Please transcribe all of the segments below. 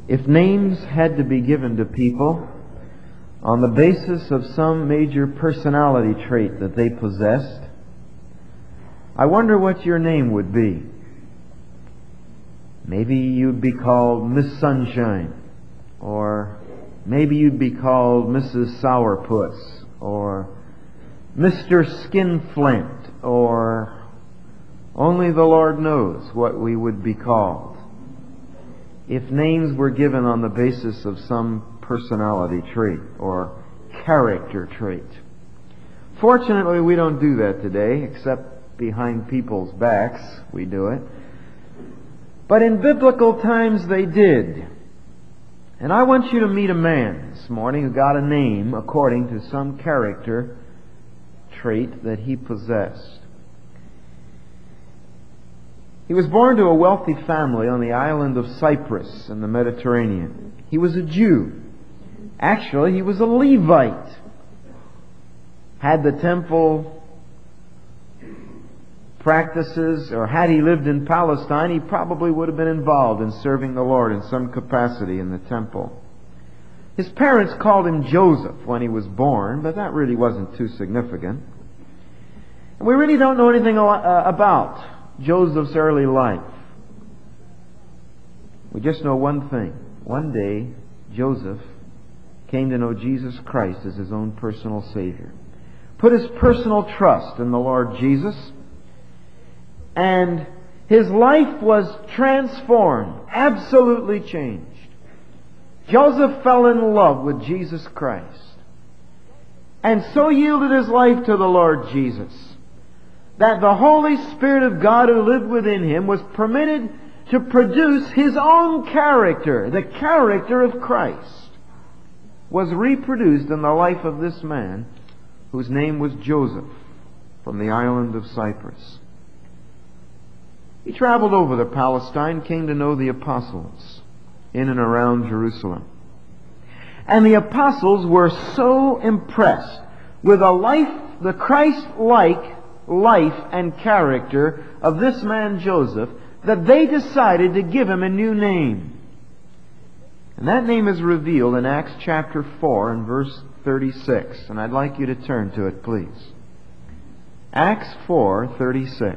If names had to be given to people on the basis of some major personality trait that they possessed, I wonder what your name would be. Maybe you'd be called Miss Sunshine, or maybe you'd be called Mrs. Sourpuss, or Mr. Skinflint, or only the Lord knows what we would be called if names were given on the basis of some personality trait or character trait. Fortunately, we don't do that today, except behind people's backs we do it. But in biblical times they did. And I want you to meet a man this morning who got a name according to some character trait that he possessed. He was born to a wealthy family on the island of Cyprus in the Mediterranean. He was a Jew. Actually, he was a Levite. Had the temple practices, or had he lived in Palestine, he probably would have been involved in serving the Lord in some capacity in the temple. His parents called him Joseph when he was born, but that really wasn't too significant. And we really don't know anything about Joseph's early life. We just know one thing. One day, Joseph came to know Jesus Christ as his own personal Savior. Put his personal trust in the Lord Jesus, and his life was transformed, absolutely changed. Joseph fell in love with Jesus Christ, and so yielded his life to the Lord Jesus, that the Holy Spirit of God who lived within him was permitted to produce his own character. The character of Christ was reproduced in the life of this man whose name was Joseph, from the island of Cyprus. He traveled over to Palestine, came to know the apostles in and around Jerusalem. And the apostles were so impressed with the Christ-like life and character of this man Joseph that they decided to give him a new name. And that name is revealed in Acts chapter 4 and verse 36. And I'd like you to turn to it, please. Acts 4:36.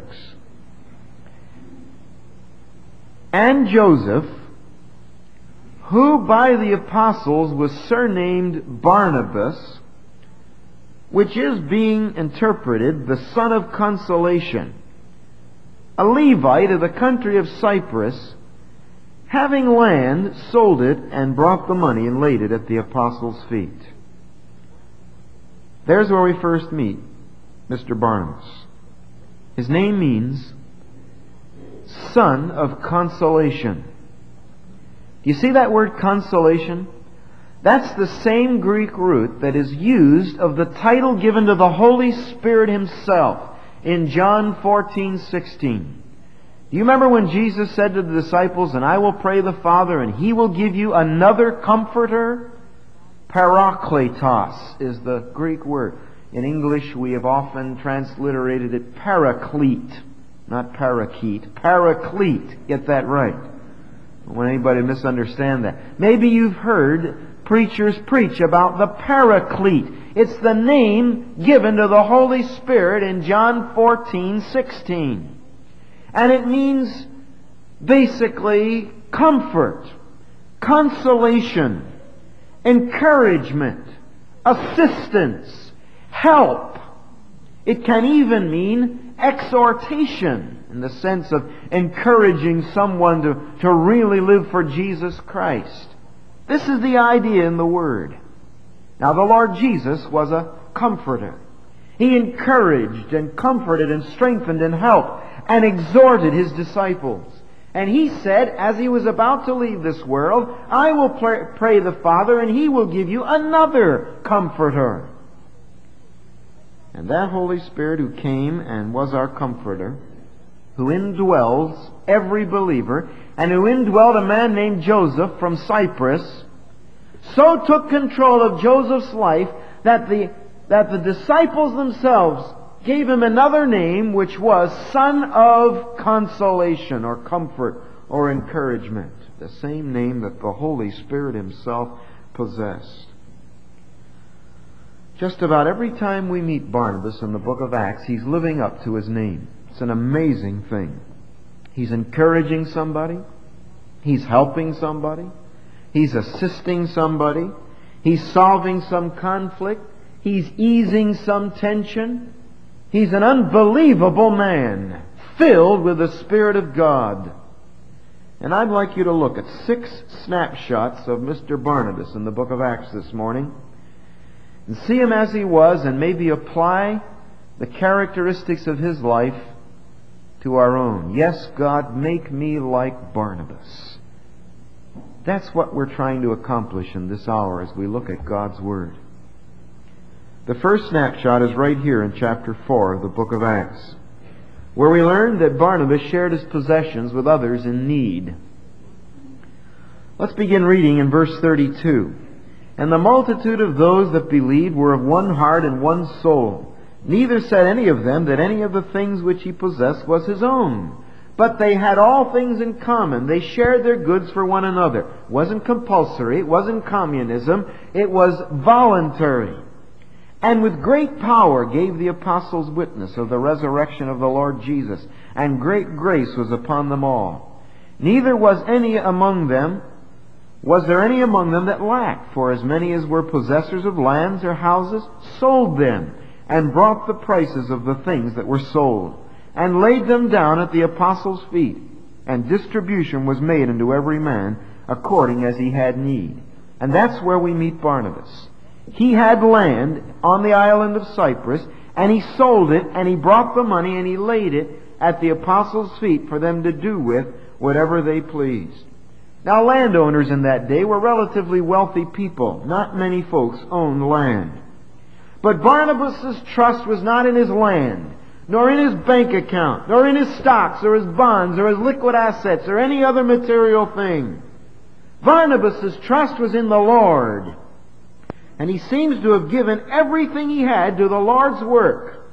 And Joseph, who by the apostles was surnamed Barnabas, which is being interpreted the son of consolation, a Levite of the country of Cyprus, having land, sold it, and brought the money and laid it at the apostles' feet. There's where we first meet Mr. Barnabas. His name means son of consolation. Do you see that word consolation? That's the same Greek root that is used of the title given to the Holy Spirit Himself in John 14:16. Do you remember when Jesus said to the disciples, "And I will pray the Father, and He will give you another Comforter"? Parakletos is the Greek word. In English, we have often transliterated it paraclete, not parakeet. Paraclete. Get that right. Don't want anybody to misunderstand that. Maybe you've heard preachers preach about the Paraclete. It's the name given to the Holy Spirit in John 14:16. And it means basically comfort, consolation, encouragement, assistance, help. It can even mean exhortation, in the sense of encouraging someone to really live for Jesus Christ. This is the idea in the Word. Now, the Lord Jesus was a comforter. He encouraged and comforted and strengthened and helped and exhorted His disciples. And He said, as He was about to leave this world, "I will pray the Father, and He will give you another Comforter." And that Holy Spirit who came and was our Comforter, who indwells every believer, and who indwelled a man named Joseph from Cyprus, so took control of Joseph's life that the disciples themselves gave him another name, which was Son of Consolation, or comfort, or encouragement. the same name that the Holy Spirit Himself possessed. Just about every time we meet Barnabas in the book of Acts, he's living up to his name. It's an amazing thing. He's encouraging somebody. He's helping somebody. He's assisting somebody. He's solving some conflict. He's easing some tension. He's an unbelievable man, filled with the Spirit of God. And I'd like you to look at 6 snapshots of Mr. Barnabas in the book of Acts this morning, and see him as he was, and maybe apply the characteristics of his life to our own. Yes, God, make me like Barnabas. That's what we're trying to accomplish in this hour as we look at God's Word. The first snapshot is right here in chapter 4 of the book of Acts, where we learn that Barnabas shared his possessions with others in need. Let's begin reading in verse 32. And the multitude of those that believed were of one heart and one soul. Neither said any of them that any of the things which he possessed was his own, but they had all things in common. They shared their goods for one another. It wasn't compulsory. It wasn't communism. It was voluntary. And with great power gave the apostles witness of the resurrection of the Lord Jesus, and great grace was upon them all. Neither was there any among them that lacked, for as many as were possessors of lands or houses sold them, and brought the prices of the things that were sold, and laid them down at the apostles' feet, and distribution was made unto every man according as he had need. And that's where we meet Barnabas. He had land on the island of Cyprus, and he sold it, and he brought the money, and he laid it at the apostles' feet for them to do with whatever they pleased. Now, landowners in that day were relatively wealthy people. Not many folks owned land. But Barnabas' trust was not in his land, nor in his bank account, nor in his stocks, or his bonds, or his liquid assets, or any other material thing. Barnabas' trust was in the Lord. And he seems to have given everything he had to the Lord's work.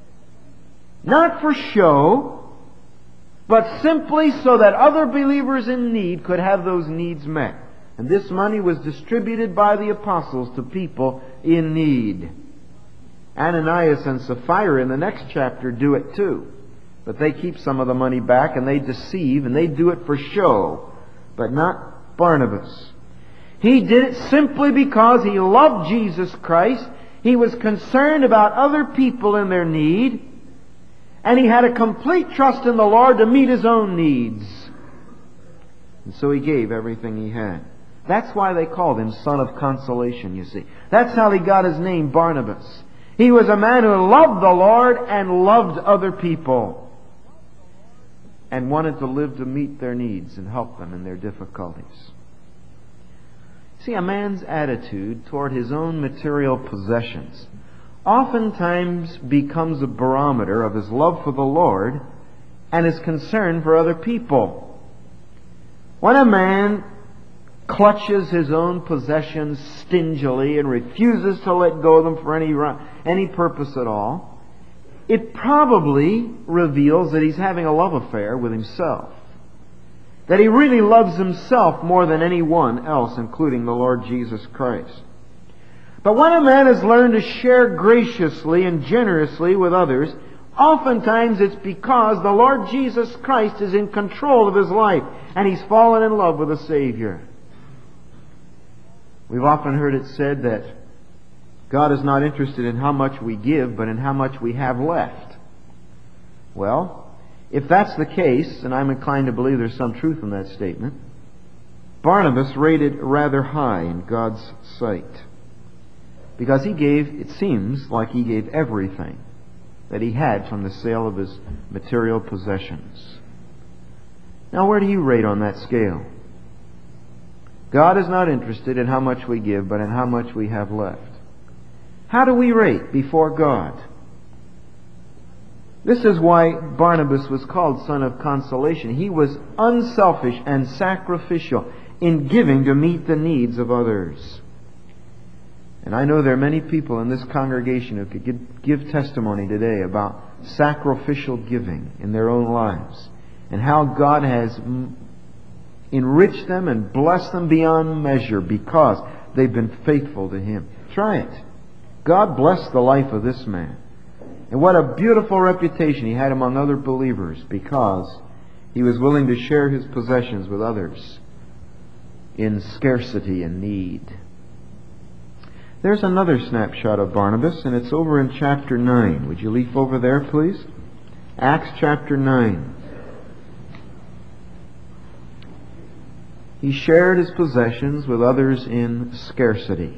Not for show, but simply so that other believers in need could have those needs met. And this money was distributed by the apostles to people in need. Ananias and Sapphira in the next chapter do it too. But they keep some of the money back, and they deceive, and they do it for show. But not Barnabas. He did it simply because he loved Jesus Christ. He was concerned about other people in their need. And he had a complete trust in the Lord to meet his own needs. And so he gave everything he had. That's why they called him Son of Consolation, you see. That's how he got his name, Barnabas. He was a man who loved the Lord and loved other people, and wanted to live to meet their needs and help them in their difficulties. See, a man's attitude toward his own material possessions oftentimes becomes a barometer of his love for the Lord and his concern for other people. When a man clutches his own possessions stingily and refuses to let go of them for any purpose at all, it probably reveals that he's having a love affair with himself. That he really loves himself more than anyone else, including the Lord Jesus Christ. But when a man has learned to share graciously and generously with others, oftentimes it's because the Lord Jesus Christ is in control of his life, and he's fallen in love with the Savior. We've often heard it said that God is not interested in how much we give, but in how much we have left. Well, if that's the case, and I'm inclined to believe there's some truth in that statement, Barnabas rated rather high in God's sight. Because he gave, it seems like he gave everything that he had from the sale of his material possessions. Now, where do you rate on that scale? God is not interested in how much we give, but in how much we have left. How do we rate before God? This is why Barnabas was called Son of Consolation. He was unselfish and sacrificial in giving to meet the needs of others. And I know there are many people in this congregation who could give testimony today about sacrificial giving in their own lives, and how God has enrich them and bless them beyond measure because they've been faithful to Him. Try it. God blessed the life of this man. And what a beautiful reputation he had among other believers because he was willing to share his possessions with others in scarcity and need. There's another snapshot of Barnabas, and it's over in chapter 9. Would you leaf over there, please? Acts chapter 9. He shared his possessions with others in scarcity.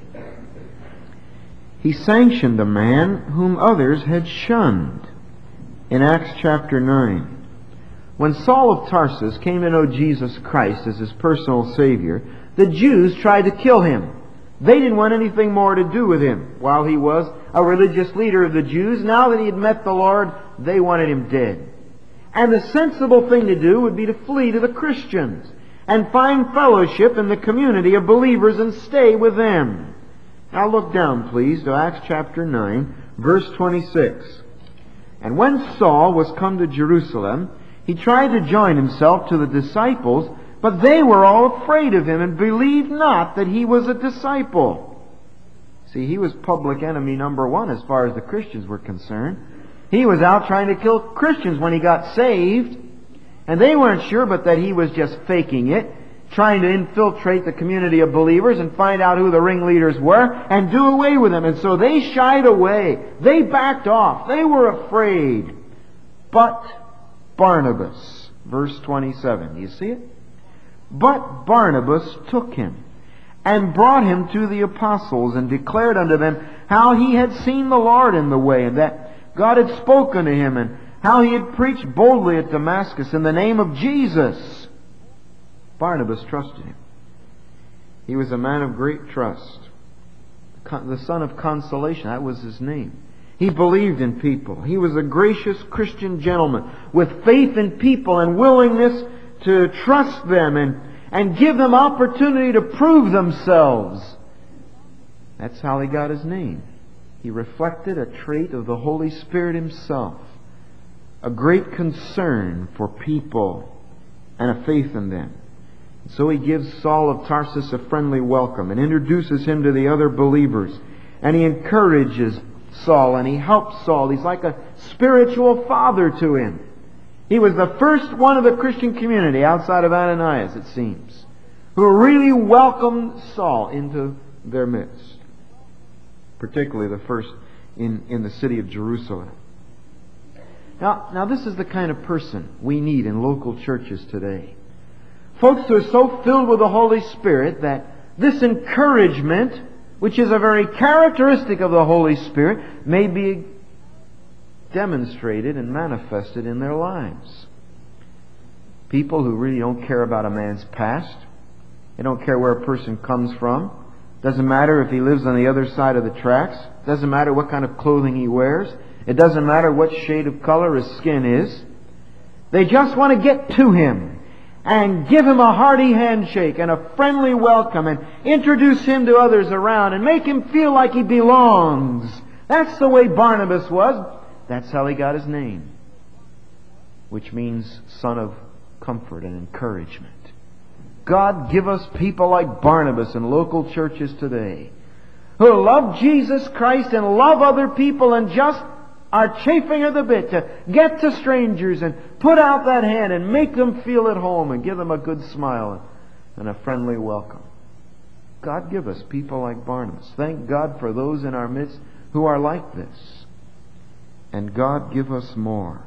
He sanctioned a man whom others had shunned. In Acts chapter 9. When Saul of Tarsus came to know Jesus Christ as his personal Savior, the Jews tried to kill him. They didn't want anything more to do with him. While he was a religious leader of the Jews, now that he had met the Lord, they wanted him dead. And the sensible thing to do would be to flee to the Christians and find fellowship in the community of believers and stay with them. Now look down, please, to Acts chapter 9, verse 26. And when Saul was come to Jerusalem, he tried to join himself to the disciples, but they were all afraid of him and believed not that he was a disciple. See, he was public enemy number one as far as the Christians were concerned. He was out trying to kill Christians when he got saved. And they weren't sure but that he was just faking it, trying to infiltrate the community of believers and find out who the ringleaders were and do away with them. And so they shied away. They backed off. They were afraid. But Barnabas, verse 27, do you see it? But Barnabas took him and brought him to the apostles and declared unto them how he had seen the Lord in the way and that God had spoken to him and how he had preached boldly at Damascus in the name of Jesus. Barnabas trusted him. He was a man of great trust. The son of consolation, that was his name. He believed in people. He was a gracious Christian gentleman with faith in people and willingness to trust them and give them opportunity to prove themselves. That's how he got his name. He reflected a trait of the Holy Spirit Himself. A great concern for people and a faith in them. So he gives Saul of Tarsus a friendly welcome and introduces him to the other believers. And he encourages Saul and he helps Saul. He's like a spiritual father to him. He was the first one of the Christian community outside of Ananias, it seems, who really welcomed Saul into their midst. Particularly the first in the city of Jerusalem. Now this is the kind of person we need in local churches today. Folks who are so filled with the Holy Spirit that this encouragement, which is a very characteristic of the Holy Spirit, may be demonstrated and manifested in their lives. People who really don't care about a man's past. They don't care where a person comes from. Doesn't matter if he lives on the other side of the tracks. Doesn't matter what kind of clothing he wears. It doesn't matter what shade of color his skin is. They just want to get to him and give him a hearty handshake and a friendly welcome and introduce him to others around and make him feel like he belongs. That's the way Barnabas was. That's how he got his name, which means son of comfort and encouragement. God, give us people like Barnabas in local churches today who love Jesus Christ and love other people and just are chafing at the bit to get to strangers and put out that hand and make them feel at home and give them a good smile and a friendly welcome. God, give us people like Barnabas. Thank God for those in our midst who are like this. And God, give us more.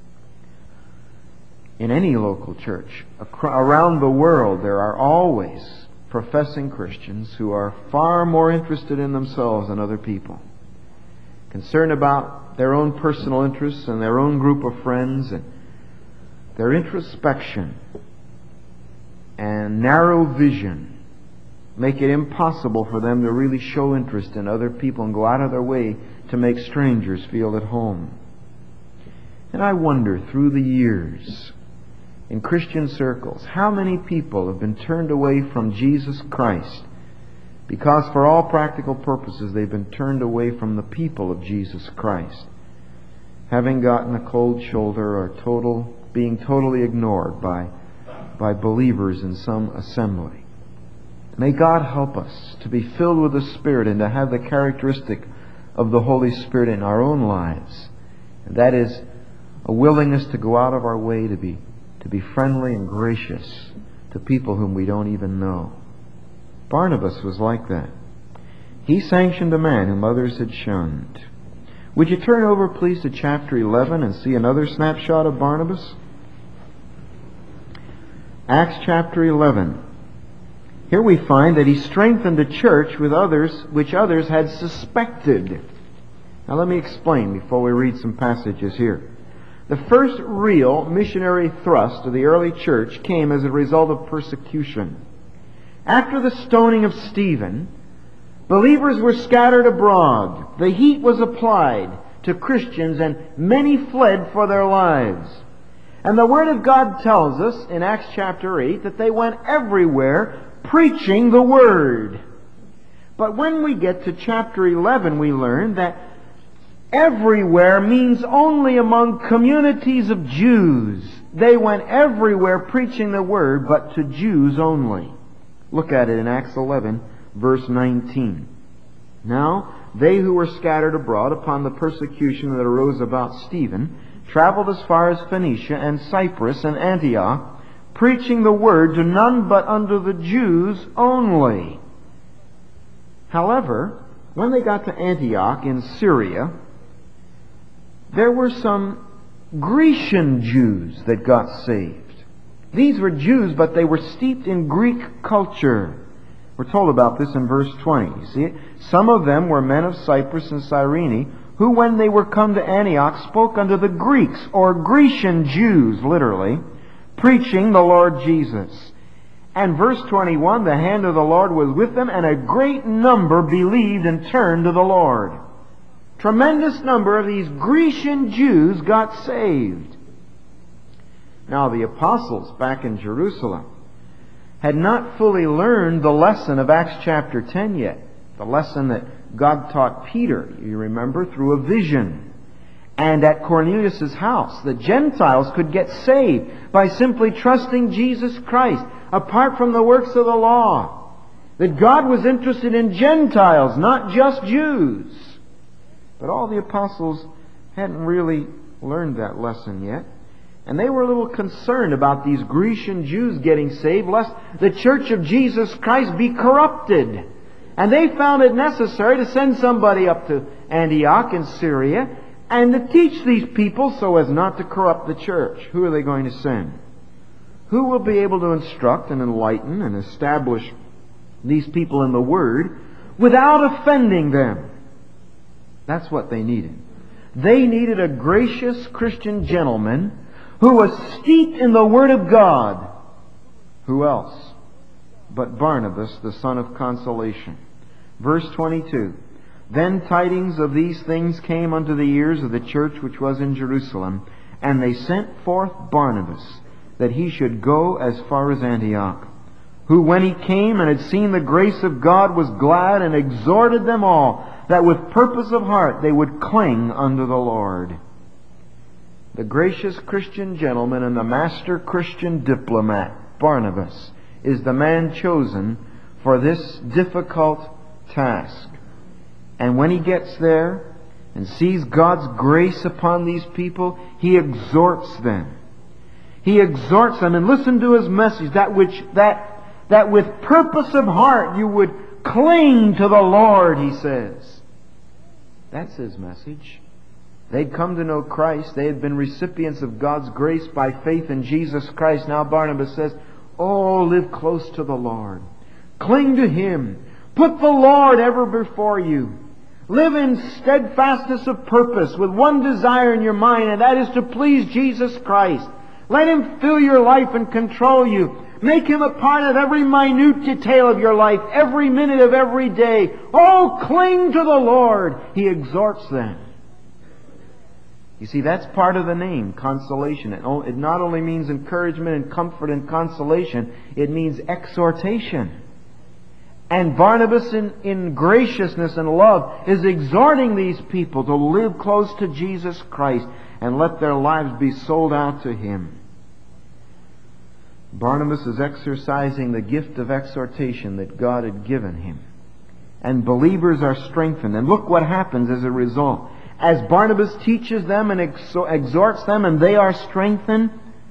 In any local church around the world, there are always professing Christians who are far more interested in themselves than other people. Concerned about their own personal interests and their own group of friends, and their introspection and narrow vision make it impossible for them to really show interest in other people and go out of their way to make strangers feel at home. And I wonder, through the years, in Christian circles, how many people have been turned away from Jesus Christ because for all practical purposes they've been turned away from the people of Jesus Christ, having gotten a cold shoulder or being totally ignored by by believers in some assembly. May God help us to be filled with the Spirit and to have the characteristic of the Holy Spirit in our own lives. And that is a willingness to go out of our way to be friendly and gracious to people whom we don't even know. Barnabas was like that. He sanctioned a man whom others had shunned. Would you turn over, please, to chapter 11 and see another snapshot of Barnabas? Acts chapter 11. Here we find that he strengthened the church with others which others had suspected. Now let me explain before we read some passages here. The first real missionary thrust of the early church came as a result of persecution. After the stoning of Stephen, believers were scattered abroad. The heat was applied to Christians and many fled for their lives. And the Word of God tells us in Acts chapter 8 that they went everywhere preaching the Word. But when we get to chapter 11, we learn that everywhere means only among communities of Jews. They went everywhere preaching the Word, but to Jews only. Look at it in Acts 11, verse 19. Now, they who were scattered abroad upon the persecution that arose about Stephen traveled as far as Phoenicia and Cyprus and Antioch, preaching the Word to none but unto the Jews only. However, when they got to Antioch in Syria, there were some Grecian Jews that got saved. These were Jews, but they were steeped in Greek culture. We're told about this in verse 20. You see it? Some of them were men of Cyprus and Cyrene, who when they were come to Antioch spoke unto the Greeks, or Grecian Jews, literally, preaching the Lord Jesus. And verse 21, the hand of the Lord was with them, and a great number believed and turned to the Lord. Tremendous number of these Grecian Jews got saved. Now the apostles back in Jerusalem had not fully learned the lesson of Acts chapter 10 yet. The lesson that God taught Peter, you remember, through a vision. And at Cornelius' house, the Gentiles could get saved by simply trusting Jesus Christ, apart from the works of the law. That God was interested in Gentiles, not just Jews. But all the apostles hadn't really learned that lesson yet. And they were a little concerned about these Grecian Jews getting saved, lest the church of Jesus Christ be corrupted. And they found it necessary to send somebody up to Antioch in Syria and to teach these people so as not to corrupt the church. Who are they going to send? Who will be able to instruct and enlighten and establish these people in the Word without offending them? That's what they needed. They needed a gracious Christian gentleman who was steeped in the Word of God. Who else but Barnabas, the son of consolation? Verse 22. Then tidings of these things came unto the ears of the church which was in Jerusalem, and they sent forth Barnabas, that he should go as far as Antioch, who when he came and had seen the grace of God was glad, and exhorted them all, that with purpose of heart they would cling unto the Lord. The gracious Christian gentleman and the master Christian diplomat, Barnabas, is the man chosen for this difficult task. And when he gets there and sees God's grace upon these people, he exhorts them. He exhorts them, and listen to his message, that with purpose of heart you would cling to the Lord, he says. That's his message. They'd come to know Christ. They had been recipients of God's grace by faith in Jesus Christ. Now Barnabas says, oh, live close to the Lord. Cling to Him. Put the Lord ever before you. Live in steadfastness of purpose with one desire in your mind, and that is to please Jesus Christ. Let Him fill your life and control you. Make Him a part of every minute detail of your life, every minute of every day. Oh, cling to the Lord, he exhorts them. You see, that's part of the name, consolation. It not only means encouragement and comfort and consolation, it means exhortation. And Barnabas, in graciousness and love, is exhorting these people to live close to Jesus Christ and let their lives be sold out to Him. Barnabas is exercising the gift of exhortation that God had given him. And believers are strengthened. And look what happens as a result. As Barnabas teaches them and exhorts them and they are strengthened,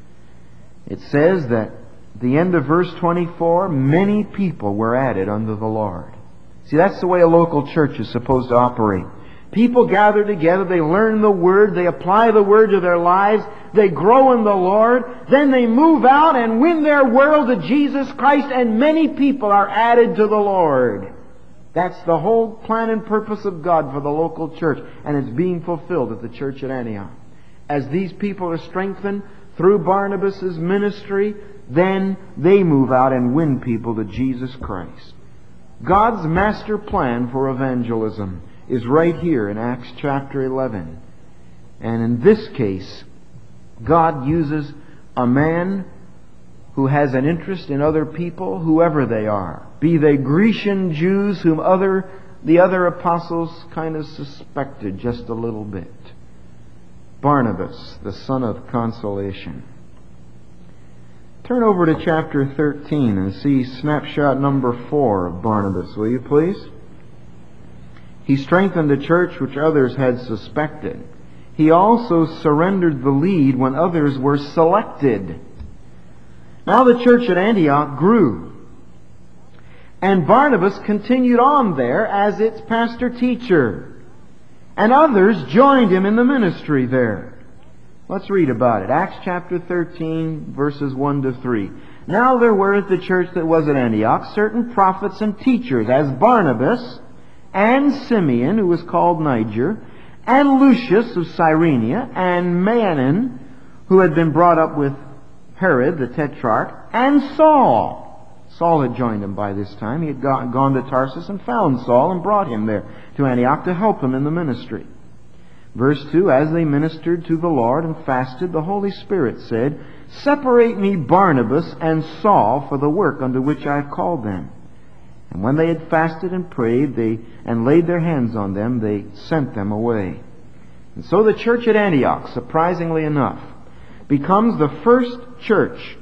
it says that at the end of verse 24, many people were added unto the Lord. See, that's the way a local church is supposed to operate. People gather together, they learn the Word, they apply the Word to their lives, they grow in the Lord, then they move out and win their world to Jesus Christ, and many people are added to the Lord. That's the whole plan and purpose of God for the local church, and it's being fulfilled at the church at Antioch. As these people are strengthened through Barnabas' ministry, then they move out and win people to Jesus Christ. God's master plan for evangelism is right here in Acts chapter 11. And in this case, God uses a man who has an interest in other people, whoever they are. Be they Grecian Jews whom the other apostles kind of suspected just a little bit. Barnabas, the son of consolation. Turn over to chapter 13 and see snapshot number 4 of Barnabas, will you please? He strengthened the church which others had suspected. He also surrendered the lead when others were selected. Now the church at Antioch grew. And Barnabas continued on there as its pastor-teacher. And others joined him in the ministry there. Let's read about it. Acts chapter 13, verses 1 to 3. Now there were at the church that was at Antioch certain prophets and teachers, as Barnabas, and Simeon, who was called Niger, and Lucius of Cyrenia, and Manaen, who had been brought up with Herod the Tetrarch, and Saul. Saul had joined him by this time. He had gone to Tarsus and found Saul and brought him there to Antioch to help him in the ministry. Verse 2, as they ministered to the Lord and fasted, the Holy Spirit said, Separate me Barnabas and Saul for the work unto which I have called them. And when they had fasted and prayed, and laid their hands on them, they sent them away. And so the church at Antioch, surprisingly enough, becomes the first church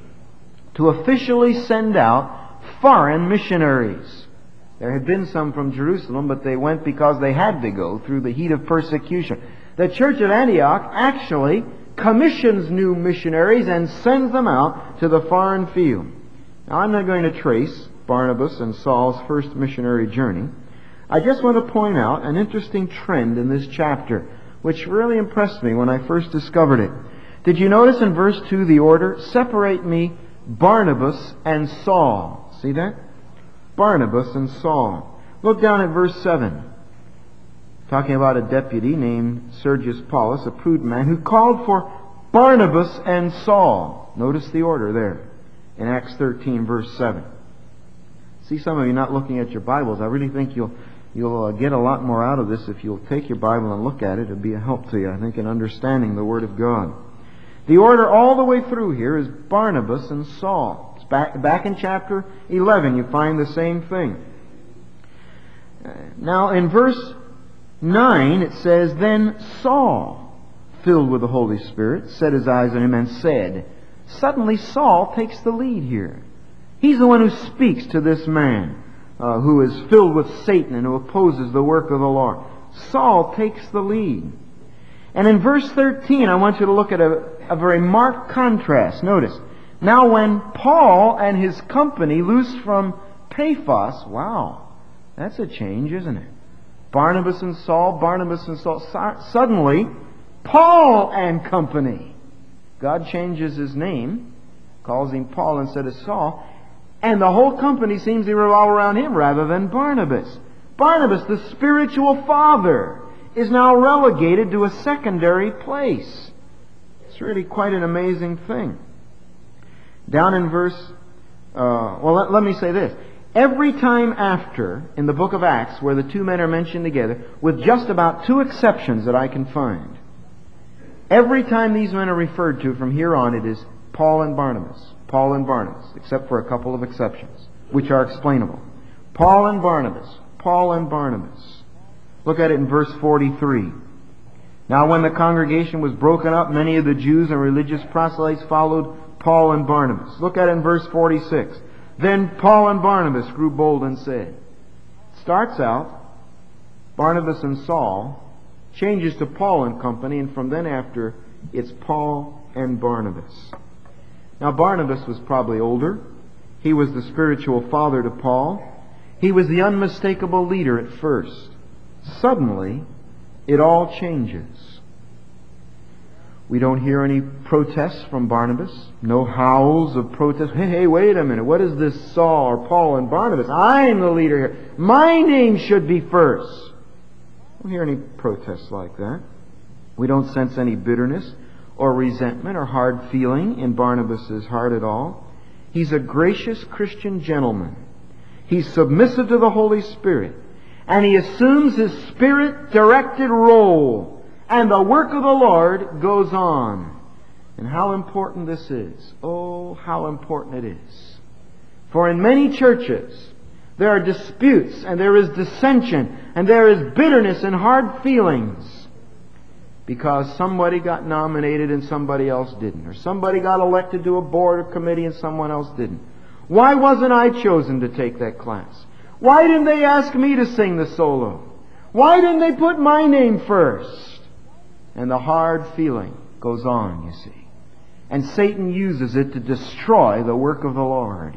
to officially send out foreign missionaries. There had been some from Jerusalem, but they went because they had to go through the heat of persecution. The church at Antioch actually commissions new missionaries and sends them out to the foreign field. Now, I'm not going to trace Barnabas and Saul's first missionary journey. I just want to point out an interesting trend in this chapter, which really impressed me when I first discovered it. Did you notice in verse 2 the order? Separate me Barnabas and Saul. See that? Barnabas and Saul. Look down at verse 7. Talking about a deputy named Sergius Paulus, a prudent man, who called for Barnabas and Saul. Notice the order there in Acts 13, verse 7. See, some of you not looking at your Bibles. I really think you'll get a lot more out of this if you'll take your Bible and look at it. It'll be a help to you, I think, in understanding the Word of God. The order all the way through here is Barnabas and Saul. It's back in chapter 11, you find the same thing. Now, in verse 9, it says, Then Saul, filled with the Holy Spirit, set his eyes on him and said. Suddenly Saul takes the lead here. He's the one who speaks to this man who is filled with Satan and who opposes the work of the Lord. Saul takes the lead. And in verse 13, I want you to look at a very marked contrast. Notice, now when Paul and his company loose from Paphos, wow, that's a change, isn't it? Barnabas and Saul. Suddenly, Paul and company. God changes his name, calls him Paul instead of Saul, and the whole company seems to revolve around him rather than Barnabas. Barnabas, the spiritual father, is now relegated to a secondary place. It's really quite an amazing thing. Down in verse... let me say this. Every time after, in the book of Acts, where the two men are mentioned together, with just about 2 exceptions that I can find, every time these men are referred to from here on, it is Paul and Barnabas. Paul and Barnabas, except for a couple of exceptions, which are explainable. Paul and Barnabas. Paul and Barnabas. Look at it in verse 43. Now when the congregation was broken up, many of the Jews and religious proselytes followed Paul and Barnabas. Look at it in verse 46. Then Paul and Barnabas grew bold and said. It starts out, Barnabas and Saul, changes to Paul and company, and from then after, it's Paul and Barnabas. Now Barnabas was probably older. He was the spiritual father to Paul. He was the unmistakable leader at first. Suddenly, it all changes. We don't hear any protests from Barnabas. No howls of protest. Hey, wait a minute. What is this Saul or Paul and Barnabas? I'm the leader here. My name should be first. We don't hear any protests like that. We don't sense any bitterness or resentment or hard feeling in Barnabas' heart at all. He's a gracious Christian gentleman. He's submissive to the Holy Spirit. And he assumes his Spirit-directed role. And the work of the Lord goes on. And how important this is. Oh, how important it is. For in many churches, there are disputes, and there is dissension, and there is bitterness and hard feelings. Because somebody got nominated and somebody else didn't. Or somebody got elected to a board or committee and someone else didn't. Why wasn't I chosen to take that class? Why didn't they ask me to sing the solo? Why didn't they put my name first? And the hard feeling goes on, you see. And Satan uses it to destroy the work of the Lord.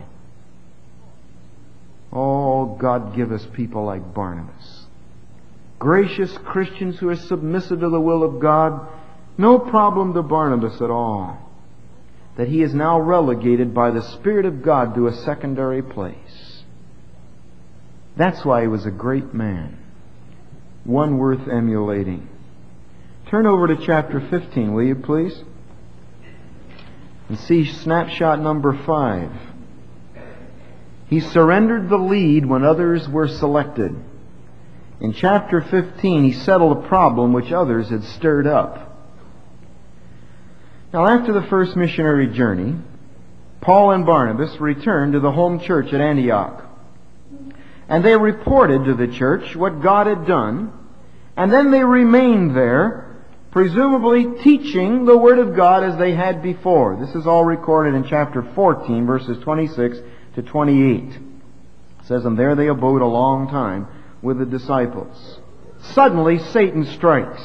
Oh, God, give us people like Barnabas. Gracious Christians who are submissive to the will of God. No problem to Barnabas at all. That he is now relegated by the Spirit of God to a secondary place. That's why he was a great man. One worth emulating. Turn over to chapter 15, will you please? And see snapshot number 5. He surrendered the lead when others were selected. In chapter 15, he settled a problem which others had stirred up. Now, after the first missionary journey, Paul and Barnabas returned to the home church at Antioch. And they reported to the church what God had done, and then they remained there, presumably teaching the Word of God as they had before. This is all recorded in chapter 14, verses 26 to 28. It says, and there they abode a long time with the disciples. Suddenly Satan strikes.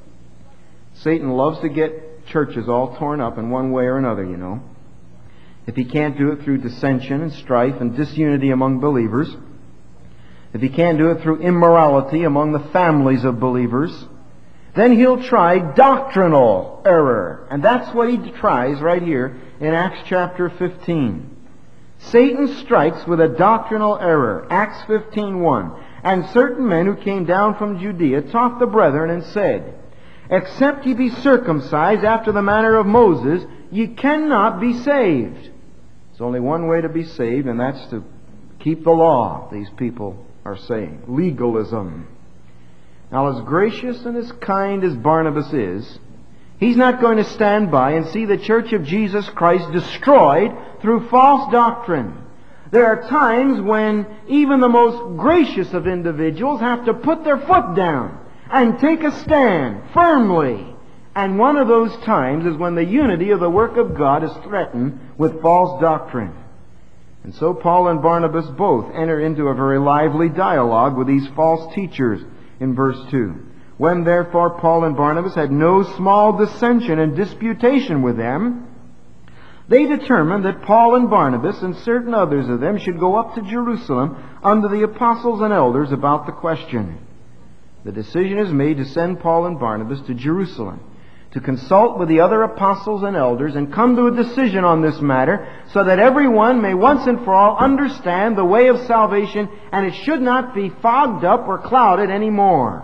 Satan loves to get churches all torn up in one way or another, you know. If he can't do it through dissension and strife and disunity among believers, if he can't do it through immorality among the families of believers, then he'll try doctrinal error. And that's what he tries right here in Acts chapter 15. Satan strikes with a doctrinal error. Acts 15:1. And certain men who came down from Judea taught the brethren and said, except ye be circumcised after the manner of Moses, ye cannot be saved. There's only one way to be saved, and that's to keep the law, these people are saying. Legalism. Now, as gracious and as kind as Barnabas is, he's not going to stand by and see the Church of Jesus Christ destroyed through false doctrine. There are times when even the most gracious of individuals have to put their foot down and take a stand firmly. And one of those times is when the unity of the work of God is threatened with false doctrine. And so Paul and Barnabas both enter into a very lively dialogue with these false teachers in verse 2. When therefore Paul and Barnabas had no small dissension and disputation with them, they determined that Paul and Barnabas and certain others of them should go up to Jerusalem unto the apostles and elders about the question. The decision is made to send Paul and Barnabas to Jerusalem to consult with the other apostles and elders and come to a decision on this matter so that everyone may once and for all understand the way of salvation, and it should not be fogged up or clouded anymore.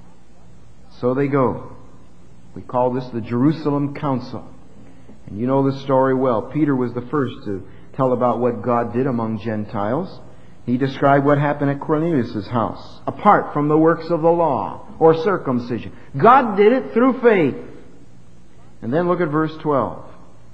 So they go. We call this the Jerusalem Council. And you know the story well. Peter was the first to tell about what God did among Gentiles. He described what happened at Cornelius' house, apart from the works of the law or circumcision. God did it through faith. And then look at verse 12.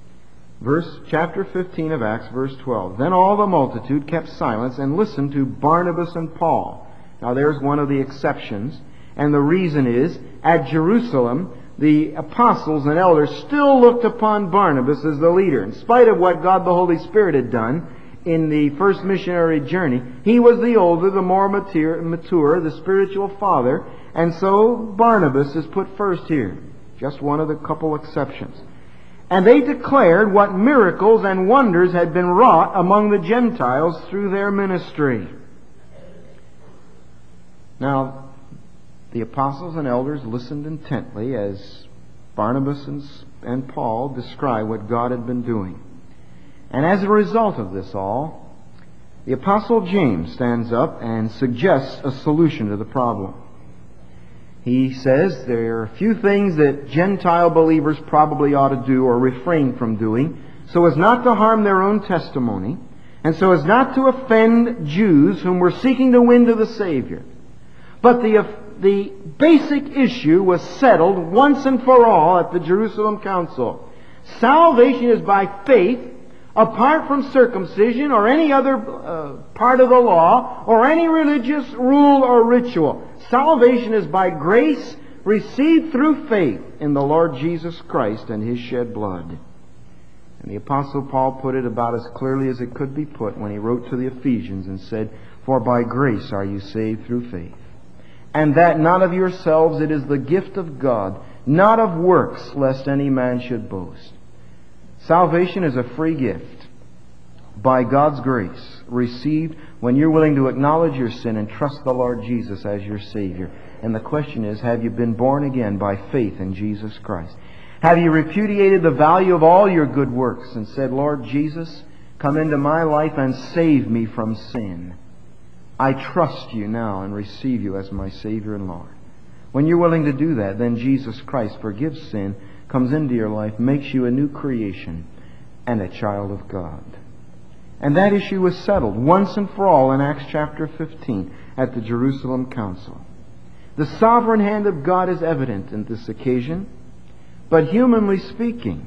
Chapter 15 of Acts, verse 12. Then all the multitude kept silence and listened to Barnabas and Paul. Now there's one of the exceptions. And the reason is, at Jerusalem, the apostles and elders still looked upon Barnabas as the leader. In spite of what God the Holy Spirit had done in the first missionary journey, he was the older, the more mature, the spiritual father, and so Barnabas is put first here. Just one of the couple exceptions. And they declared what miracles and wonders had been wrought among the Gentiles through their ministry. Now, the apostles and elders listened intently as Barnabas and Paul described what God had been doing. And as a result of this all, the apostle James stands up and suggests a solution to the problem. He says there are a few things that Gentile believers probably ought to do or refrain from doing so as not to harm their own testimony and so as not to offend Jews whom we're seeking to win to the Savior. But the basic issue was settled once and for all at the Jerusalem Council. Salvation is by faith, apart from circumcision or any other part of the law or any religious rule or ritual. Salvation is by grace received through faith in the Lord Jesus Christ and His shed blood. And the Apostle Paul put it about as clearly as it could be put when he wrote to the Ephesians and said, "For by grace are you saved through faith. And that not of yourselves, it is the gift of God, not of works, lest any man should boast." Salvation is a free gift by God's grace, received when you're willing to acknowledge your sin and trust the Lord Jesus as your Savior. And the question is, have you been born again by faith in Jesus Christ? Have you repudiated the value of all your good works and said, "Lord Jesus, come into my life and save me from sin. I trust you now and receive you as my Savior and Lord"? When you're willing to do that, then Jesus Christ forgives sin, comes into your life, makes you a new creation and a child of God. And that issue was settled once and for all in Acts chapter 15 at the Jerusalem Council. The sovereign hand of God is evident in this occasion, but humanly speaking,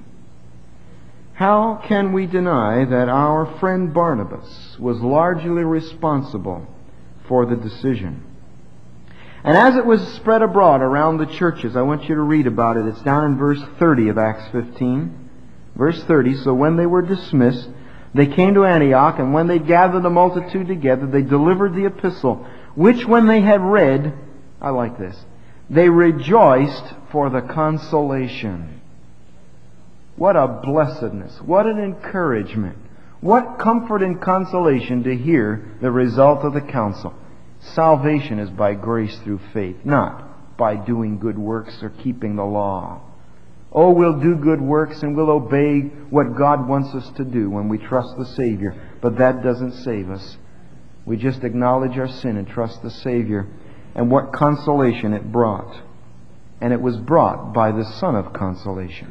how can we deny that our friend Barnabas was largely responsible for the decision? And as it was spread abroad around the churches, I want you to read about it. It's down in verse 30 of Acts 15. Verse 30, "So when they were dismissed, they came to Antioch, and when they gathered the multitude together, they delivered the epistle, which when they had read," I like this, "they rejoiced for the consolation." What a blessedness. What an encouragement. What comfort and consolation to hear the result of the council. Salvation is by grace through faith, not by doing good works or keeping the law. Oh, we'll do good works and we'll obey what God wants us to do when we trust the Savior, but that doesn't save us. We just acknowledge our sin and trust the Savior, and what consolation it brought. And it was brought by the Son of consolation,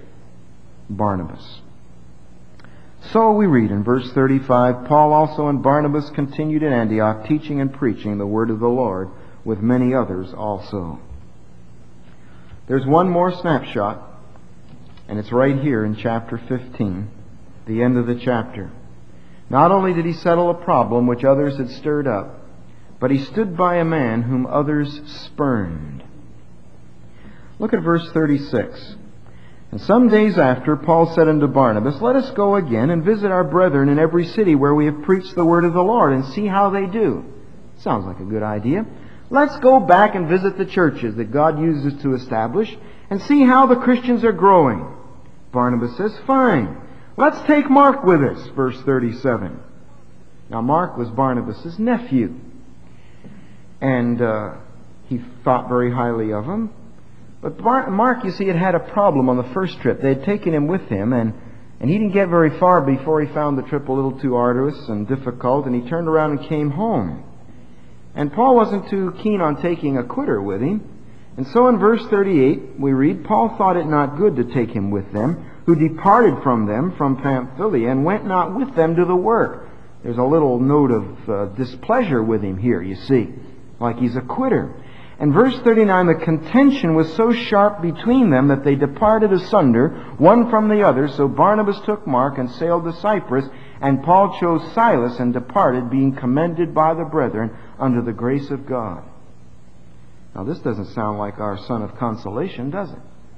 Barnabas. So we read in verse 35, "Paul also and Barnabas continued in Antioch, teaching and preaching the word of the Lord with many others also." There's one more snapshot, and it's right here in chapter 15, the end of the chapter. Not only did he settle a problem which others had stirred up, but he stood by a man whom others spurned. Look at verse 36. "And some days after, Paul said unto Barnabas, Let us go again and visit our brethren in every city where we have preached the word of the Lord, and see how they do." Sounds like a good idea. Let's go back and visit the churches that God uses to establish and see how the Christians are growing. Barnabas says, "Fine. Let's take Mark with us," verse 37. Now Mark was Barnabas' nephew, and he thought very highly of him. But Mark, you see, had a problem on the first trip. They had taken him with him, and he didn't get very far before he found the trip a little too arduous and difficult, and he turned around and came home. And Paul wasn't too keen on taking a quitter with him. And so in verse 38, we read, "Paul thought it not good to take him with them, who departed from them from Pamphylia, and went not with them to the work." There's a little note of displeasure with him here, you see, like he's a quitter. In verse 39, "The contention was so sharp between them that they departed asunder, one from the other. So Barnabas took Mark and sailed to Cyprus, and Paul chose Silas and departed, being commended by the brethren unto the grace of God." Now this doesn't sound like our son of consolation, does it?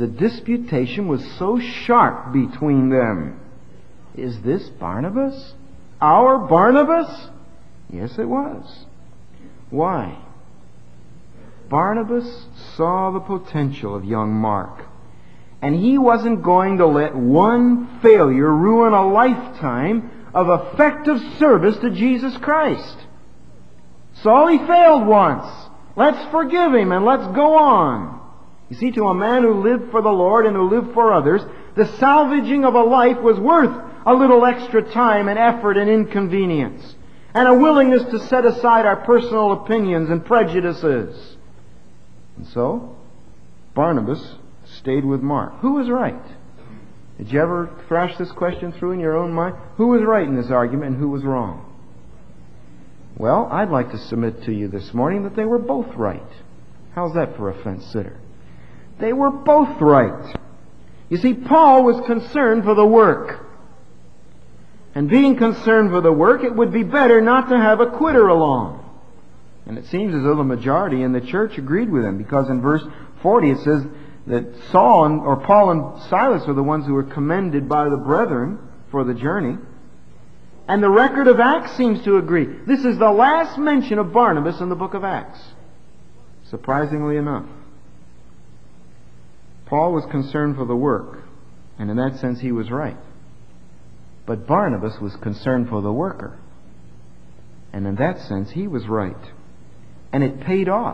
The disputation was so sharp between them. Is this Barnabas? Our Barnabas? Yes, it was. Why? Barnabas saw the potential of young Mark. And he wasn't going to let one failure ruin a lifetime of effective service to Jesus Christ. So he failed once. Let's forgive him and let's go on. You see, to a man who lived for the Lord and who lived for others, the salvaging of a life was worth a little extra time and effort and inconvenience, and a willingness to set aside our personal opinions and prejudices. And so, Barnabas stayed with Mark. Who was right? Did you ever thrash this question through in your own mind? Who was right in this argument and who was wrong? Well, I'd like to submit to you this morning that they were both right. How's that for a fence sitter? They were both right. You see, Paul was concerned for the work. And being concerned for the work, it would be better not to have a quitter along. And it seems as though the majority in the church agreed with him, because in verse 40 it says that Paul and Silas were the ones who were commended by the brethren for the journey. And the record of Acts seems to agree. This is the last mention of Barnabas in the book of Acts, surprisingly enough. Paul was concerned for the work, and in that sense he was right. But Barnabas was concerned for the worker, and in that sense he was right. And it paid off.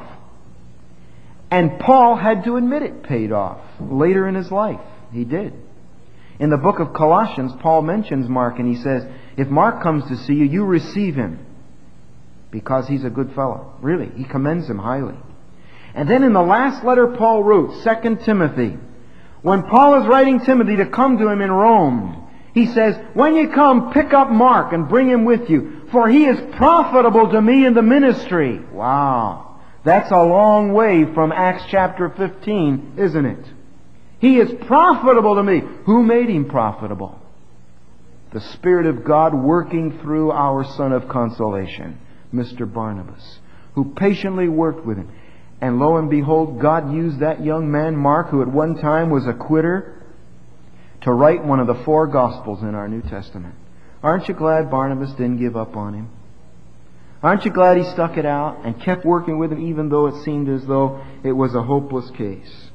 And Paul had to admit it paid off later in his life. He did. In the book of Colossians, Paul mentions Mark, and he says, if Mark comes to see you, you receive him, because he's a good fellow. Really, he commends him highly. And then in the last letter Paul wrote, 2 Timothy, when Paul is writing Timothy to come to him in Rome, he says, when you come, pick up Mark and bring him with you, for he is profitable to me in the ministry. Wow. That's a long way from Acts chapter 15, isn't it? He is profitable to me. Who made him profitable? The Spirit of God working through our son of consolation, Mr. Barnabas, who patiently worked with him. And lo and behold, God used that young man, Mark, who at one time was a quitter, to write one of the 4 Gospels in our New Testament. Aren't you glad Barnabas didn't give up on him? Aren't you glad he stuck it out and kept working with him even though it seemed as though it was a hopeless case?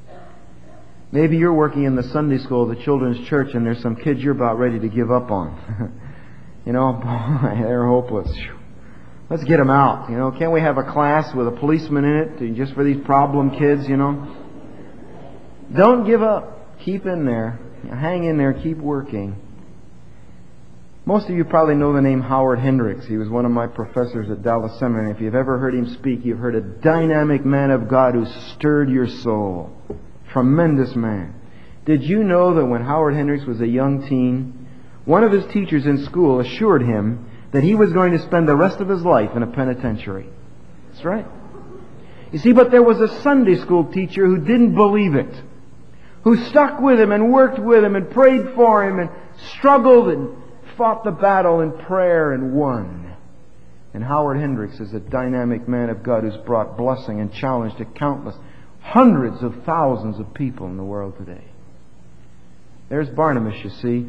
Maybe you're working in the Sunday school of the children's church and there's some kids you're about ready to give up on. You know, boy, they're hopeless. Let's get them out. You know, can't we have a class with a policeman in it just for these problem kids, you know? Don't give up. Keep in there. Hang in there. Keep working. Most of you probably know the name Howard Hendricks. He was one of my professors at Dallas Seminary. If you've ever heard him speak, you've heard a dynamic man of God who stirred your soul. Tremendous man. Did you know that when Howard Hendricks was a young teen, one of his teachers in school assured him that he was going to spend the rest of his life in a penitentiary? That's right. You see, but there was a Sunday school teacher who didn't believe it, who stuck with him and worked with him and prayed for him and struggled and fought the battle in prayer and won. And Howard Hendricks is a dynamic man of God who's brought blessing and challenge to countless, hundreds of thousands of people in the world today. There's Barnabas, you see,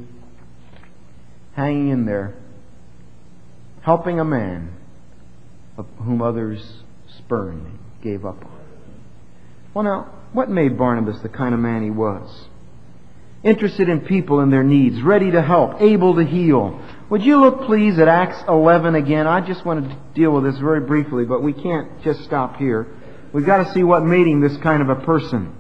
hanging in there, helping a man of whom others spurned and gave up on. Well, now, what made Barnabas the kind of man he was? Interested in people and their needs, ready to help, able to heal. Would you look, please, at Acts 11 again? I just want to deal with this very briefly, but we can't just stop here. We've got to see what made him this kind of a person.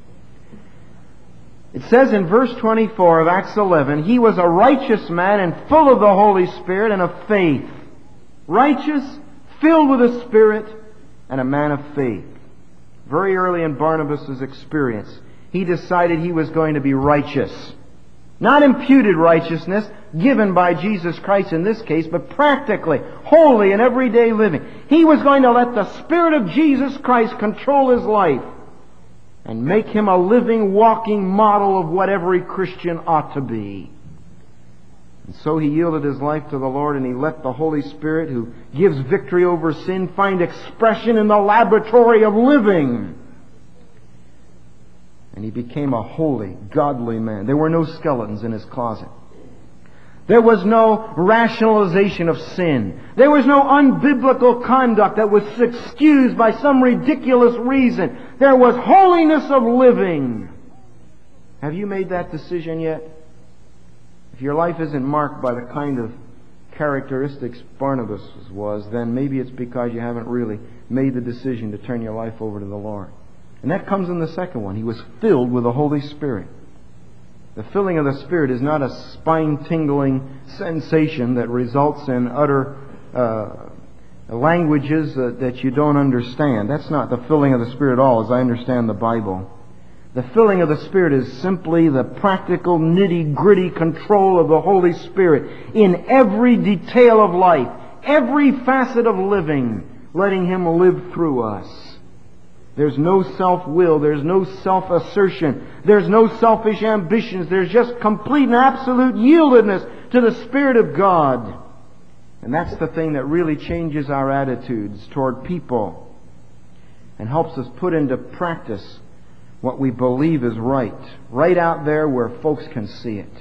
It says in verse 24 of Acts 11, he was a righteous man and full of the Holy Spirit and of faith. Righteous, filled with the Spirit, and a man of faith. Very early in Barnabas' experience, he decided he was going to be righteous. Not imputed righteousness given by Jesus Christ in this case, but practically, holy in everyday living. He was going to let the Spirit of Jesus Christ control his life and make him a living, walking model of what every Christian ought to be. And so he yielded his life to the Lord, and he let the Holy Spirit, who gives victory over sin, find expression in the laboratory of living. And he became a holy, godly man. There were no skeletons in his closet. There was no rationalization of sin. There was no unbiblical conduct that was excused by some ridiculous reason. There was holiness of living. Have you made that decision yet? If your life isn't marked by the kind of characteristics Barnabas was, then maybe it's because you haven't really made the decision to turn your life over to the Lord. And that comes in the second one. He was filled with the Holy Spirit. The filling of the Spirit is not a spine-tingling sensation that results in utter languages that you don't understand. That's not the filling of the Spirit at all, as I understand the Bible. The filling of the Spirit is simply the practical, nitty-gritty control of the Holy Spirit in every detail of life, every facet of living, letting Him live through us. There's no self-will. There's no self-assertion. There's no selfish ambitions. There's just complete and absolute yieldedness to the Spirit of God. And that's the thing that really changes our attitudes toward people and helps us put into practice what we believe is right out there where folks can see it.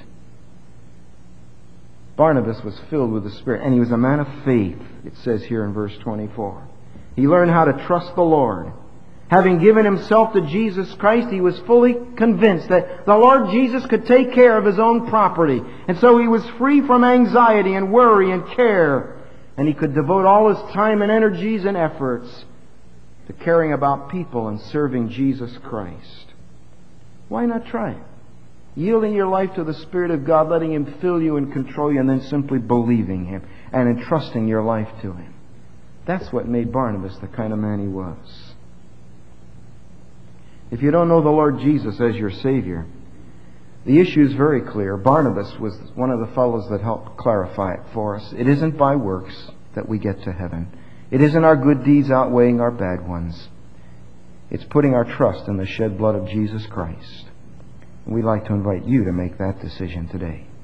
Barnabas was filled with the Spirit, and he was a man of faith, it says here in verse 24. He learned how to trust the Lord. Having given himself to Jesus Christ, he was fully convinced that the Lord Jesus could take care of his own property. And so he was free from anxiety and worry and care. And he could devote all his time and energies and efforts to caring about people and serving Jesus Christ. Why not try it? Yielding your life to the Spirit of God, letting Him fill you and control you, and then simply believing Him and entrusting your life to Him. That's what made Barnabas the kind of man he was. If you don't know the Lord Jesus as your Savior, the issue is very clear. Barnabas was one of the fellows that helped clarify it for us. It isn't by works that we get to heaven. It isn't our good deeds outweighing our bad ones. It's putting our trust in the shed blood of Jesus Christ. We'd like to invite you to make that decision today.